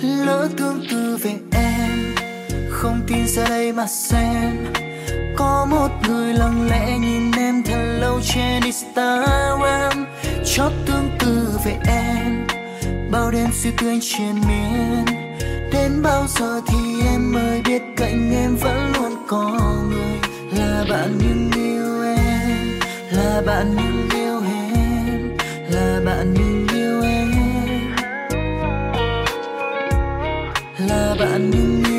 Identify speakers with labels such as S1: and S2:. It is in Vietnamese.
S1: lỡ tương tư về em, không tin ra đây mà xem. Có một người lặng lẽ nhìn em thật lâu trên Instagram, chót tương tư về em, bao đêm suy tuyến triền miên. Đến bao giờ thì em mới biết cạnh em vẫn luôn có người, là bạn nhưng yêu em, là bạn nhưng yêu em, là bạn nhưng yêu em, là bạn nhưng